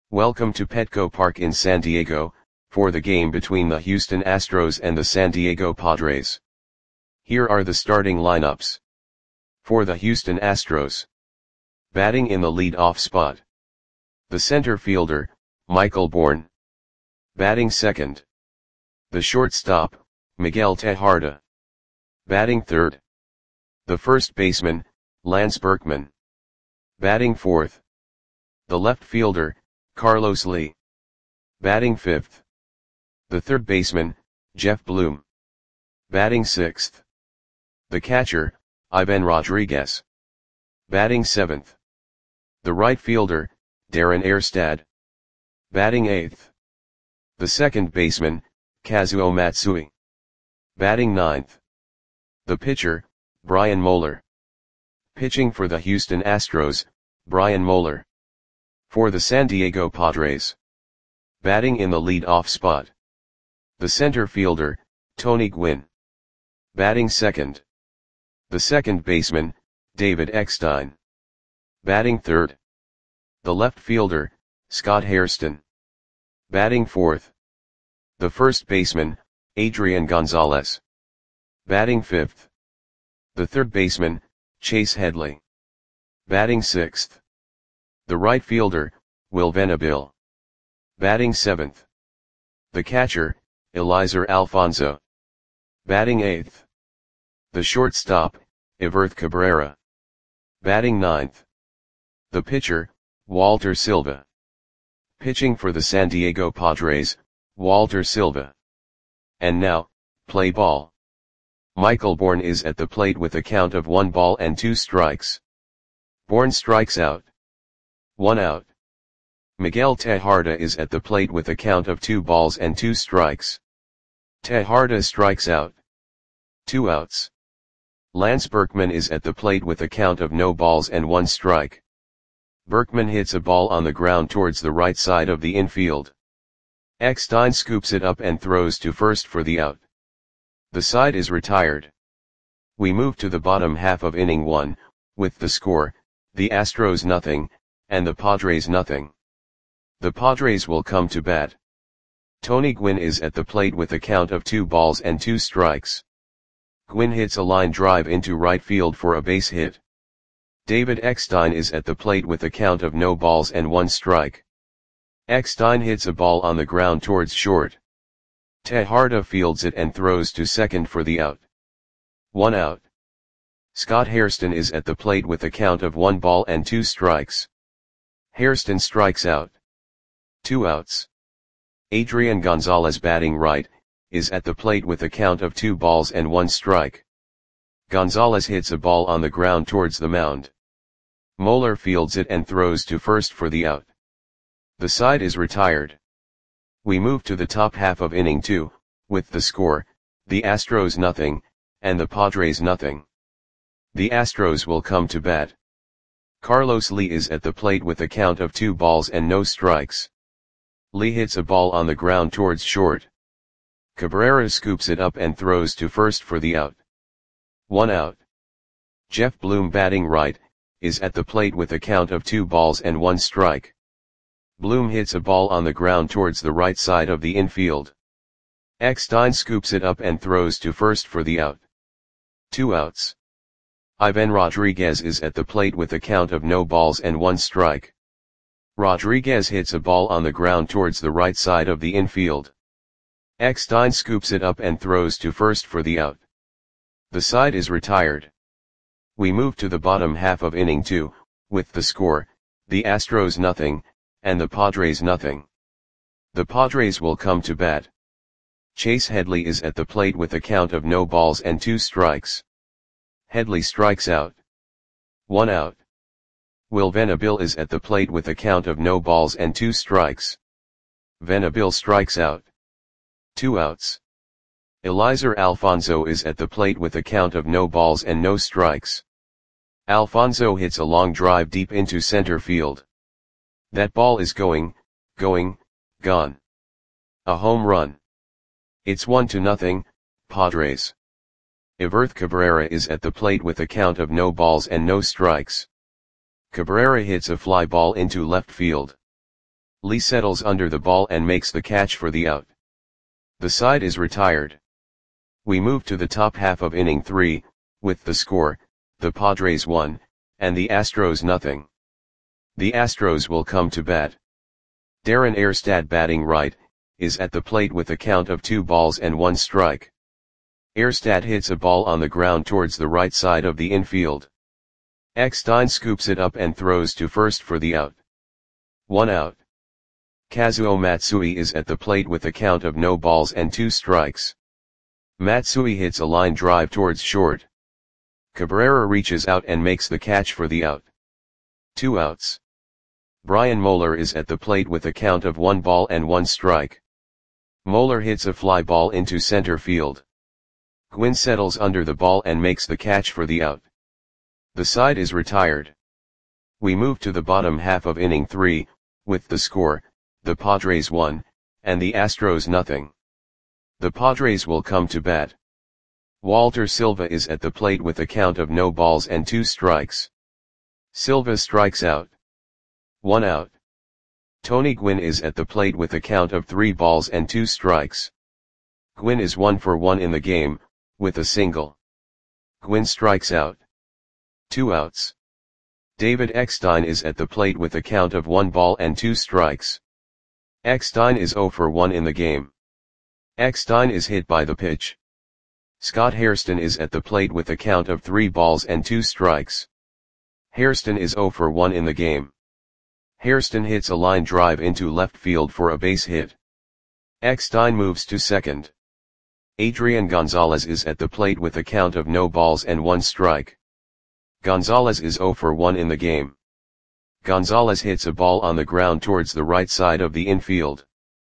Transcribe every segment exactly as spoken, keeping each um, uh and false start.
Welcome to Petco Park in San Diego, for the game between the Houston Astros and the San Diego Padres. Here are the starting lineups. For the Houston Astros. Batting in the lead-off spot. The center fielder, Michael Bourn. Batting second. The shortstop, Miguel Tejada. Batting third. The first baseman, Lance Berkman. Batting fourth. The left fielder, Carlos Lee. Batting fifth. The third baseman, Jeff Bloom. Batting sixth. The catcher, Ivan Rodriguez. Batting seventh. The right fielder, Darren Erstad. Batting eighth. The second baseman, Kazuo Matsui. Batting ninth. The pitcher, Brian Moeller. Pitching for the Houston Astros, Brian Moeller. For the San Diego Padres. Batting in the lead-off spot. The center fielder, Tony Gwynn. Batting second. The second baseman, David Eckstein. Batting third. The left fielder, Scott Hairston. Batting fourth. The first baseman, Adrian Gonzalez. Batting fifth. The third baseman, Chase Headley. Batting sixth. The right fielder, Will Venable. Batting seventh. The catcher, Eliezer Alfonso. Batting eighth. The shortstop, Everth Cabrera. Batting ninth. The pitcher, Walter Silva. Pitching for the San Diego Padres, Walter Silva. And now, play ball. Michael Bourn is at the plate with a count of one ball and two strikes. Bourn strikes out. One out. Miguel Tejada is at the plate with a count of two balls and two strikes. Tejada strikes out. Two outs. Lance Berkman is at the plate with a count of no balls and one strike. Berkman hits a ball on the ground towards the right side of the infield. Eckstein scoops it up and throws to first for the out. The side is retired. We move to the bottom half of inning one, with the score, the Astros nothing, and the Padres nothing. The Padres will come to bat. Tony Gwynn is at the plate with a count of two balls and two strikes. Gwynn hits a line drive into right field for a base hit. David Eckstein is at the plate with a count of no balls and one strike. Eckstein hits a ball on the ground towards short. Tejada fields it and throws to second for the out. One out. Scott Hairston is at the plate with a count of one ball and two strikes. Hairston strikes out. Two outs. Adrian Gonzalez, batting right, is at the plate with a count of two balls and one strike. Gonzalez hits a ball on the ground towards the mound. Moeller fields it and throws to first for the out. The side is retired. We move to the top half of inning two, with the score, the Astros nothing, and the Padres nothing. The Astros will come to bat. Carlos Lee is at the plate with a count of two balls and no strikes. Lee hits a ball on the ground towards short. Cabrera scoops it up and throws to first for the out. One out. Jeff Bloom, batting right, is at the plate with a count of two balls and one strike. Bloom hits a ball on the ground towards the right side of the infield. Eckstein scoops it up and throws to first for the out. Two outs. Ivan Rodriguez is at the plate with a count of no balls and one strike. Rodriguez hits a ball on the ground towards the right side of the infield. Eckstein scoops it up and throws to first for the out. The side is retired. We move to the bottom half of inning two, with the score, the Astros nothing, and the Padres nothing. The Padres will come to bat. Chase Headley is at the plate with a count of no balls and two strikes. Headley strikes out. One out. Will Venable is at the plate with a count of no balls and two strikes. Venable strikes out. Two outs. Eliezer Alfonso is at the plate with a count of no balls and no strikes. Alfonso hits a long drive deep into center field. That ball is going, going, gone. A home run. It's one to nothing, Padres. Everth Cabrera is at the plate with a count of no balls and no strikes. Cabrera hits a fly ball into left field. Lee settles under the ball and makes the catch for the out. The side is retired. We move to the top half of inning three, with the score, the Padres one, and the Astros nothing. The Astros will come to bat. Darren Erstad, batting right, is at the plate with a count of two balls and one strike. Erstad hits a ball on the ground towards the right side of the infield. Eckstein scoops it up and throws to first for the out. One out. Kazuo Matsui is at the plate with a count of no balls and two strikes. Matsui hits a line drive towards short. Cabrera reaches out and makes the catch for the out. Two outs. Brian Moeller is at the plate with a count of one ball and one strike. Moeller hits a fly ball into center field. Gwynn settles under the ball and makes the catch for the out. The side is retired. We move to the bottom half of inning three, with the score, the Padres one, and the Astros nothing. The Padres will come to bat. Walter Silva is at the plate with a count of no balls and two strikes. Silva strikes out. One out. Tony Gwynn is at the plate with a count of three balls and two strikes. Gwynn is one for one in the game, with a single. Gwynn strikes out. Two outs. David Eckstein is at the plate with a count of one ball and two strikes. Eckstein is zero for one in the game. Eckstein is hit by the pitch. Scott Hairston is at the plate with a count of three balls and two strikes. Hairston is zero for one in the game. Hairston hits a line drive into left field for a base hit. Eckstein moves to second. Adrian Gonzalez is at the plate with a count of no balls and one strike. Gonzalez is zero for one in the game. Gonzalez hits a ball on the ground towards the right side of the infield.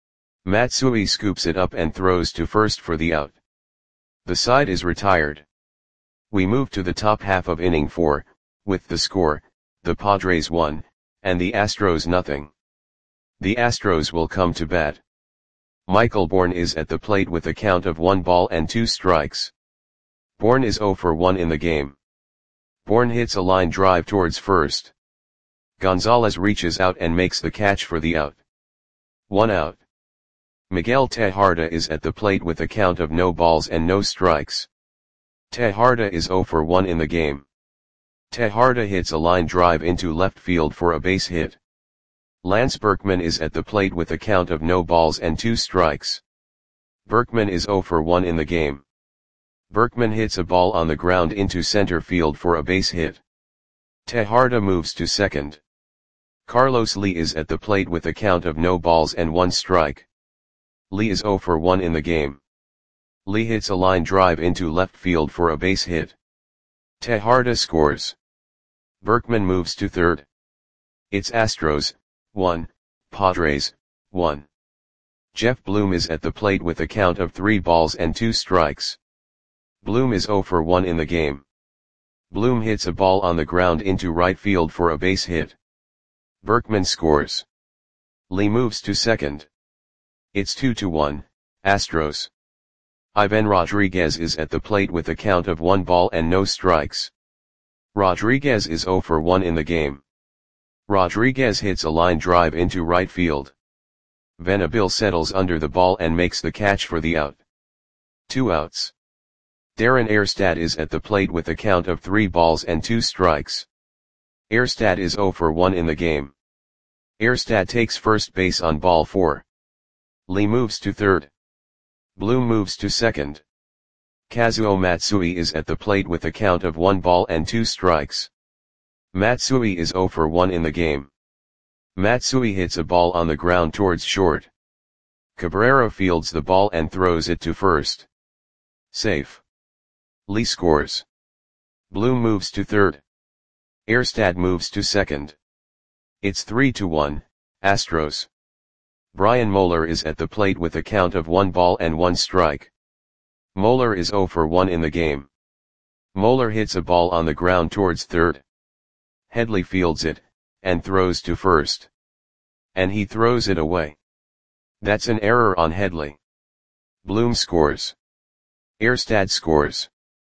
Matsui scoops it up and throws to first for the out. The side is retired. We move to the top half of inning four, with the score, the Padres one, and the Astros nothing. The Astros will come to bat. Michael Bourne is at the plate with a count of one ball and two strikes. Bourne is zero for one in the game. Bourne hits a line drive towards first. Gonzalez reaches out and makes the catch for the out. One out. Miguel Tejada is at the plate with a count of no balls and no strikes. Tejada is zero for one in the game. Tejada hits a line drive into left field for a base hit. Lance Berkman is at the plate with a count of no balls and two strikes. Berkman is zero for one in the game. Berkman hits a ball on the ground into center field for a base hit. Tejada moves to second. Carlos Lee is at the plate with a count of no balls and one strike. Lee is zero for one in the game. Lee hits a line drive into left field for a base hit. Tejada scores. Berkman moves to third. It's Astros, one, Padres, one. Jeff Bloom is at the plate with a count of three balls and two strikes. Bloom is zero for one in the game. Bloom hits a ball on the ground into right field for a base hit. Berkman scores. Lee moves to second. It's two to one, Astros. Ivan Rodriguez is at the plate with a count of one ball and no strikes. Rodriguez is zero for one in the game. Rodriguez hits a line drive into right field. Venable settles under the ball and makes the catch for the out. Two outs. Darren Erstad is at the plate with a count of three balls and two strikes. Erstad is zero for one in the game. Erstad takes first base on ball four. Lee moves to third. Bloom moves to second. Kazuo Matsui is at the plate with a count of one ball and two strikes. Matsui is zero for one in the game. Matsui hits a ball on the ground towards short. Cabrera fields the ball and throws it to first. Safe. Lee scores. Bloom moves to third. Erstad moves to second. It's three to one, Astros. Brian Moeller is at the plate with a count of one ball and one strike. Moeller is zero for one in the game. Moeller hits a ball on the ground towards third. Headley fields it, and throws to first. And he throws it away. That's an error on Headley. Bloom scores. Erstad scores.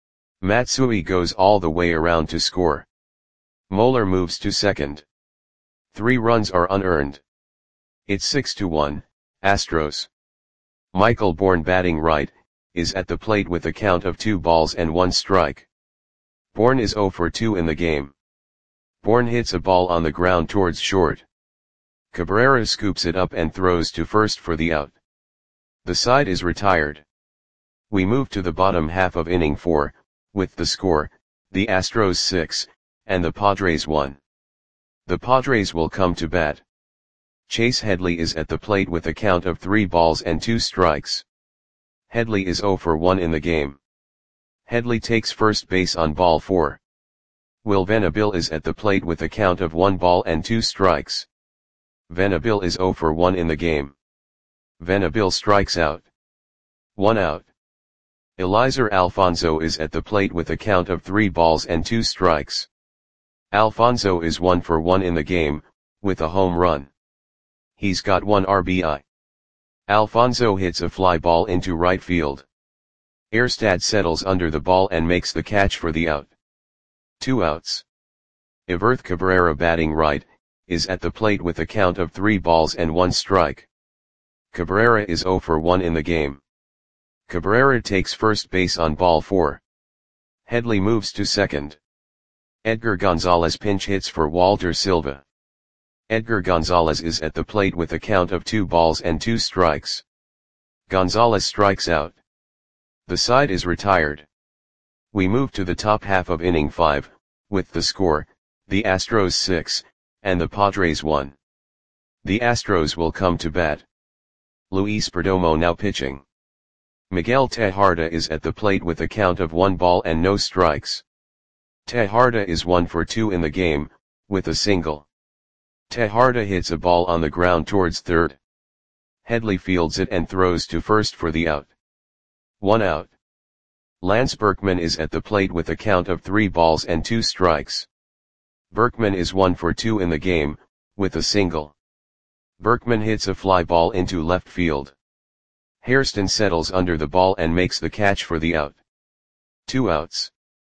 Matsui goes all the way around to score. Moeller moves to second. Three runs are unearned. It's six to one, Astros. Michael Bourne batting right, is at the plate with a count of two balls and one strike. Bourne is zero for two in the game. Bourne hits a ball on the ground towards short. Cabrera scoops it up and throws to first for the out. The side is retired. We move to the bottom half of inning four, with the score, the Astros six, and the Padres one. The Padres will come to bat. Chase Headley is at the plate with a count of three balls and two strikes. Headley is zero for one in the game. Headley takes first base on ball four. Will Venable is at the plate with a count of one ball and two strikes. Venable is zero for one in the game. Venable strikes out. One out. Eliezer Alfonzo is at the plate with a count of three balls and two strikes. Alfonzo is one for one in the game, with a home run. He's got one R B I. Alfonzo hits a fly ball into right field. Erstad settles under the ball and makes the catch for the out. Two outs. Everth Cabrera batting right, is at the plate with a count of three balls and one strike. Cabrera is zero for one in the game. Cabrera takes first base on ball four. Headley moves to second. Edgar Gonzalez pinch hits for Walter Silva. Edgar Gonzalez is at the plate with a count of two balls and two strikes. Gonzalez strikes out. The side is retired. We move to the top half of inning five, with the score, the Astros six, and the Padres one. The Astros will come to bat. Luis Perdomo now pitching. Miguel Tejada is at the plate with a count of one ball and no strikes. Tejada is one for two in the game, with a single. Tejada hits a ball on the ground towards third. Headley fields it and throws to first for the out. One out. Lance Berkman is at the plate with a count of three balls and two strikes. Berkman is one for two in the game, with a single. Berkman hits a fly ball into left field. Hairston settles under the ball and makes the catch for the out. Two outs.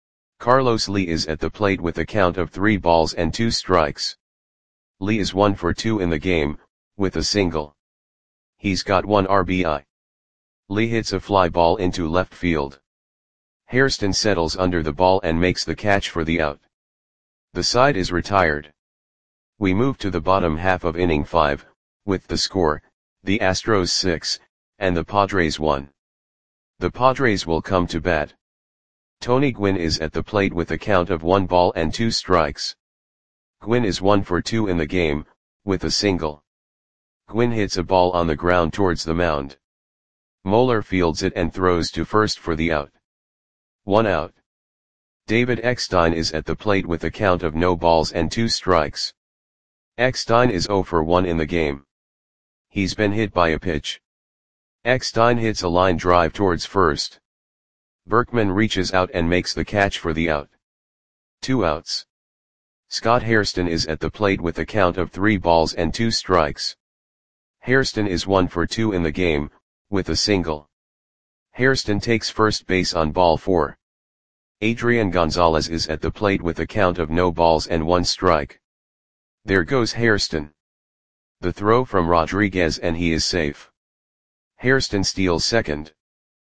Carlos Lee is at the plate with a count of three balls and two strikes. Lee is one for two in the game, with a single. He's got one R B I. Lee hits a fly ball into left field. Hairston settles under the ball and makes the catch for the out. The side is retired. We move to the bottom half of inning five, with the score, the Astros six, and the Padres one. The Padres will come to bat. Tony Gwynn is at the plate with a count of one ball and two strikes. Gwynn is one for two in the game, with a single. Gwynn hits a ball on the ground towards the mound. Moeller fields it and throws to first for the out. One out. David Eckstein is at the plate with a count of no balls and two strikes. Eckstein is zero for one in the game. He's been hit by a pitch. Eckstein hits a line drive towards first. Berkman reaches out and makes the catch for the out. Two outs. Scott Hairston is at the plate with a count of three balls and two strikes. Hairston is one for two in the game, with a single. Hairston takes first base on ball four. Adrian Gonzalez is at the plate with a count of no balls and one strike. There goes Hairston. The throw from Rodriguez and he is safe. Hairston steals second.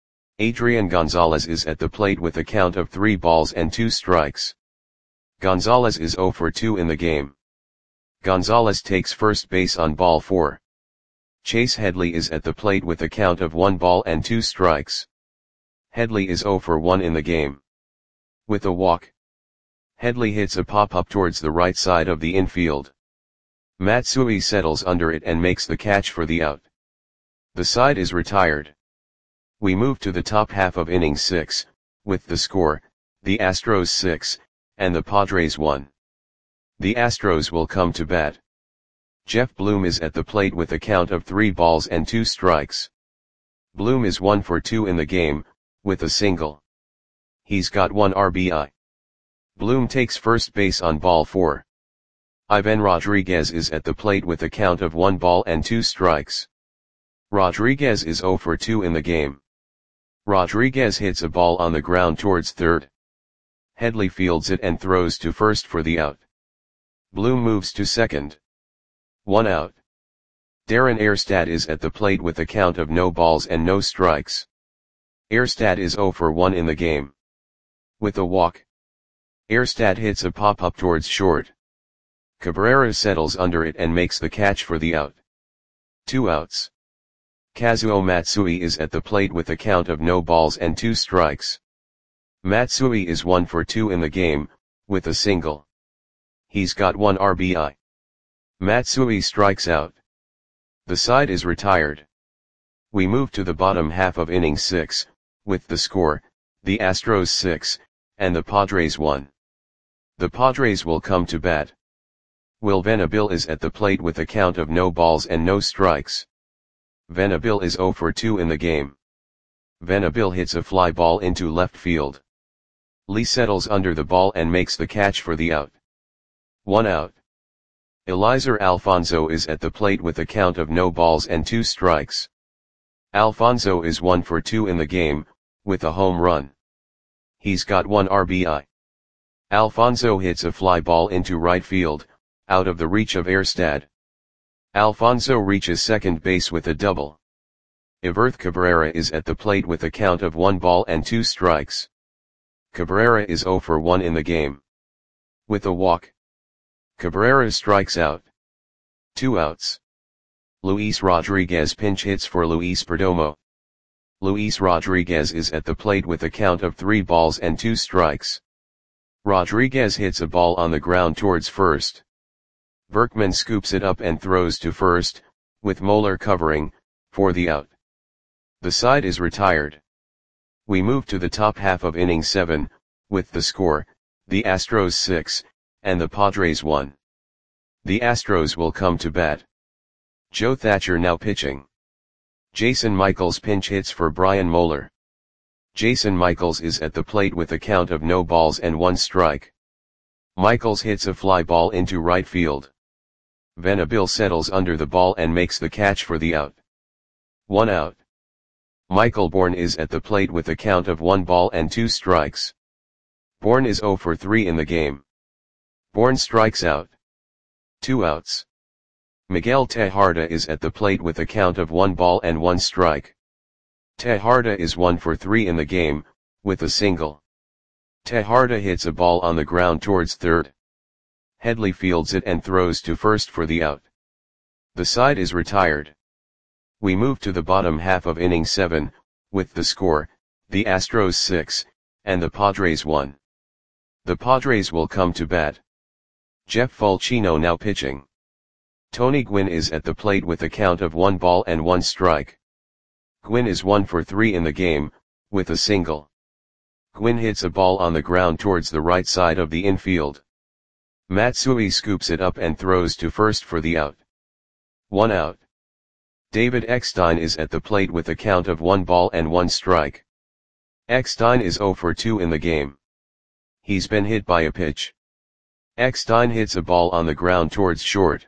Adrian Gonzalez is at the plate with a count of three balls and two strikes. Gonzalez is zero for two in the game. Gonzalez takes first base on ball four. Chase Headley is at the plate with a count of one ball and two strikes. Headley is zero for one in the game. With a walk. Headley hits a pop-up towards the right side of the infield. Matsui settles under it and makes the catch for the out. The side is retired. We move to the top half of inning six, with the score, the Astros six, and the Padres one. The Astros will come to bat. Jeff Bloom is at the plate with a count of three balls and two strikes. Bloom is one for two in the game, with a single. He's got one R B I. Bloom takes first base on ball four. Ivan Rodriguez is at the plate with a count of one ball and two strikes. Rodriguez is zero for two in the game. Rodriguez hits a ball on the ground towards third. Headley fields it and throws to first for the out. Bloom moves to second. One out. Darren Erstad is at the plate with a count of no balls and no strikes. Erstad is zero for one in the game. With a walk, Erstad hits a pop-up towards short. Cabrera settles under it and makes the catch for the out. Two outs. Kazuo Matsui is at the plate with a count of no balls and two strikes. Matsui is one for two in the game, with a single. He's got one R B I. Matsui strikes out. The side is retired. We move to the bottom half of inning six, with the score, the Astros six, and the Padres one. The Padres will come to bat. Will Venabil is at the plate with a count of no balls and no strikes. Venabil is zero for two in the game. Venabil hits a fly ball into left field. Lee settles under the ball and makes the catch for the out. One out. Eliezer Alfonso is at the plate with a count of no balls and two strikes. Alfonso is one for two in the game, with a home run. He's got one R B I. Alfonso hits a fly ball into right field, out of the reach of Erstad. Alfonso reaches second base with a double. Iverth Cabrera is at the plate with a count of one ball and two strikes. Cabrera is zero for one in the game. With a walk, Cabrera strikes out. Two outs. Luis Rodriguez pinch hits for Luis Perdomo. Luis Rodriguez is at the plate with a count of three balls and two strikes. Rodriguez hits a ball on the ground towards first. Berkman scoops it up and throws to first, with Moeller covering, for the out. The side is retired. We move to the top half of inning seven, with the score, the Astros six, and the Padres one. The Astros will come to bat. Joe Thatcher now pitching. Jason Michaels pinch hits for Brian Moeller. Jason Michaels is at the plate with a count of no balls and one strike. Michaels hits a fly ball into right field. Venabil settles under the ball and makes the catch for the out. One out. Michael Bourne is at the plate with a count of one ball and two strikes. Bourne is zero for three in the game. Bourne strikes out. Two outs. Miguel Tejada is at the plate with a count of one ball and one strike. Tejada is one for three in the game, with a single. Tejada hits a ball on the ground towards third. Headley fields it and throws to first for the out. The side is retired. We move to the bottom half of inning seven, with the score, the Astros six, and the Padres one. The Padres will come to bat. Jeff Fulcino now pitching. Tony Gwynn is at the plate with a count of one ball and one strike. Gwynn is one for three in the game, with a single. Gwynn hits a ball on the ground towards the right side of the infield. Matsui scoops it up and throws to first for the out. One out. David Eckstein is at the plate with a count of one ball and one strike. Eckstein is zero for two in the game. He's been hit by a pitch. Eckstein hits a ball on the ground towards short.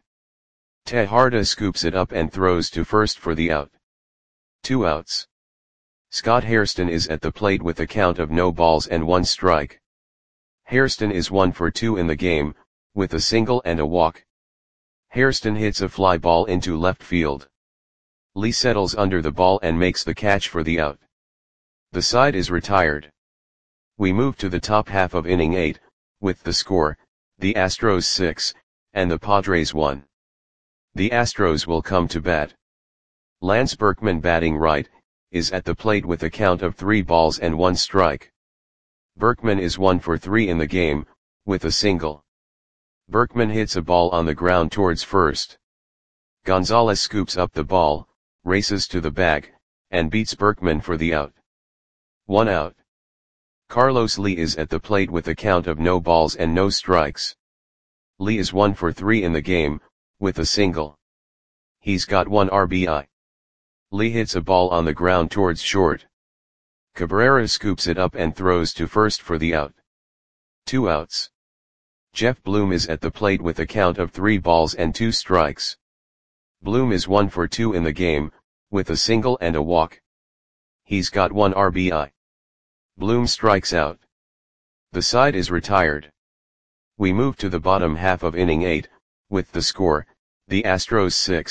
Tejada scoops it up and throws to first for the out. Two outs. Scott Hairston is at the plate with a count of no balls and one strike. Hairston is one for two in the game, with a single and a walk. Hairston hits a fly ball into left field. Lee settles under the ball and makes the catch for the out. The side is retired. We move to the top half of inning eight, with the score, the Astros six, and the Padres one. The Astros will come to bat. Lance Berkman batting right, is at the plate with a count of three balls and one strike. Berkman is one for three in the game, with a single. Berkman hits a ball on the ground towards first. Gonzalez scoops up the ball, races to the bag, and beats Berkman for the out. One out. Carlos Lee is at the plate with a count of no balls and no strikes. Lee is one for three in the game, with a single. He's got one R B I. Lee hits a ball on the ground towards short. Cabrera scoops it up and throws to first for the out. Two outs. Jeff Bloom is at the plate with a count of three balls and two strikes. Bloom is one for two in the game, with a single and a walk. He's got one R B I. Bloom strikes out. The side is retired. We move to the bottom half of inning eight, with the score, the Astros six,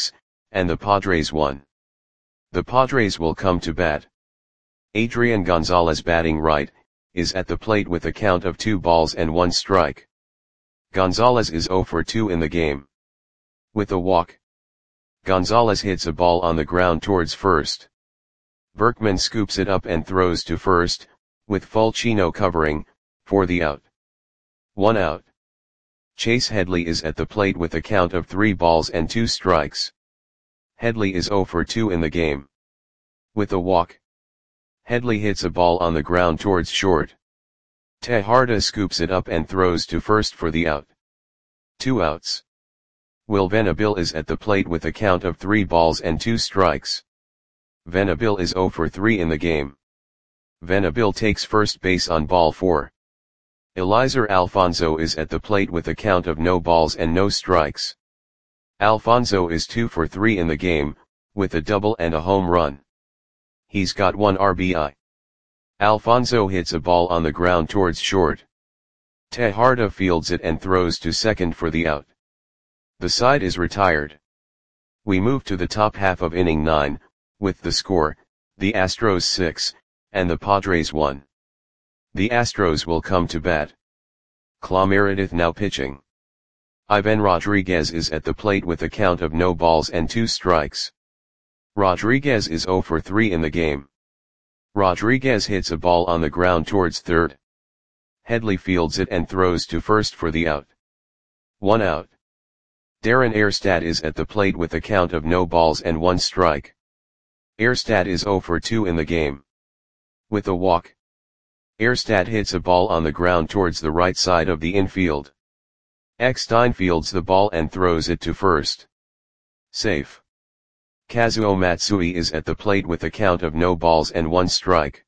and the Padres one. The Padres will come to bat. Adrian Gonzalez batting right, is at the plate with a count of two balls and one strike. Gonzalez is zero for two in the game. With a walk, Gonzalez hits a ball on the ground towards first. Berkman scoops it up and throws to first, with Fulchino covering, for the out. One out. Chase Headley is at the plate with a count of three balls and two strikes. Headley is zero for two in the game. With a walk, Headley hits a ball on the ground towards short. Tejada scoops it up and throws to first for the out. Two outs. Will Venable is at the plate with a count of three balls and two strikes. Venable is zero for three in the game. Venable takes first base on ball four. Eliezer Alfonso is at the plate with a count of no balls and no strikes. Alfonso is two for three in the game, with a double and a home run. He's got one R B I. Alfonso hits a ball on the ground towards short. Tejada fields it and throws to second for the out. The side is retired. We move to the top half of inning nine, with the score, the Astros six, and the Padres one. The Astros will come to bat. Clay Meredith now pitching. Ivan Rodriguez is at the plate with a count of no balls and two strikes. Rodriguez is zero for three in the game. Rodriguez hits a ball on the ground towards third. Headley fields it and throws to first for the out. One out. Darren Erstad is at the plate with a count of no balls and one strike. Erstad is zero for two in the game. With a walk, Erstad hits a ball on the ground towards the right side of the infield. Eckstein fields the ball and throws it to first. Safe. Kazuo Matsui is at the plate with a count of no balls and one strike.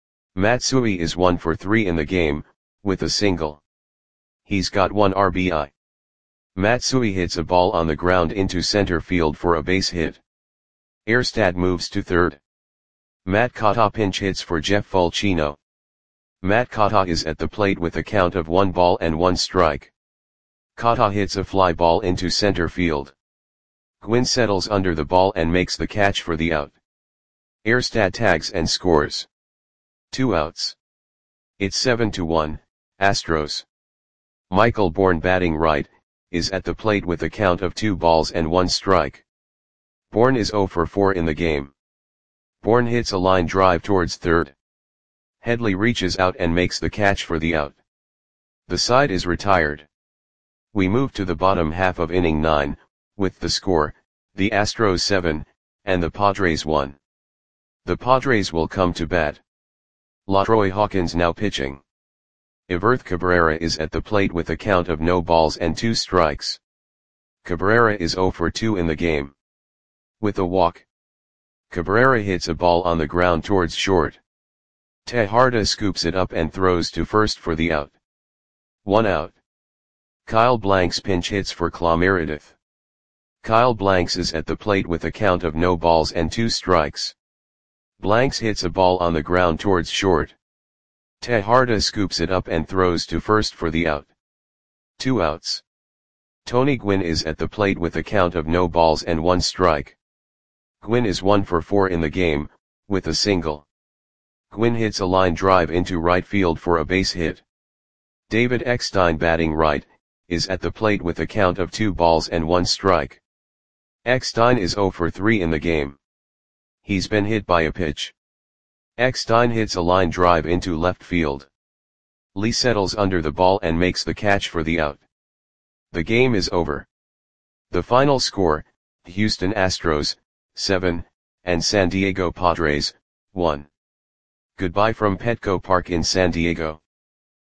Matsui is one for three in the game, with a single. He's got one R B I. Matsui hits a ball on the ground into center field for a base hit. Erstad moves to third. Matt Kata pinch hits for Jeff Fulchino. Matt Kata is at the plate with a count of one ball and one strike. Kata hits a fly ball into center field. Gwynn settles under the ball and makes the catch for the out. Erstad tags and scores. Two outs. It's seven to one, Astros. Michael Bourne batting right, is at the plate with a count of two balls and one strike. Bourne is zero for four in the game. Bourne hits a line drive towards third. Headley reaches out and makes the catch for the out. The side is retired. We move to the bottom half of inning nine, with the score, the Astros seven, and the Padres one. The Padres will come to bat. LaTroy Hawkins now pitching. Everth Cabrera is at the plate with a count of no balls and two strikes. Cabrera is zero for two in the game. With a walk, Cabrera hits a ball on the ground towards short. Tejada scoops it up and throws to first for the out. One out. Kyle Blanks pinch hits for Clay Meredith. Kyle Blanks is at the plate with a count of no balls and two strikes. Blanks hits a ball on the ground towards short. Tejada scoops it up and throws to first for the out. Two outs. Tony Gwynn is at the plate with a count of no balls and one strike. Gwynn is one for four in the game, with a single. Gwynn hits a line drive into right field for a base hit. David Eckstein batting right, is at the plate with a count of two balls and one strike. Eckstein is zero for three in the game. He's been hit by a pitch. Eckstein hits a line drive into left field. Lee settles under the ball and makes the catch for the out. The game is over. The final score, Houston Astros, seven, and San Diego Padres, one. Goodbye from Petco Park in San Diego.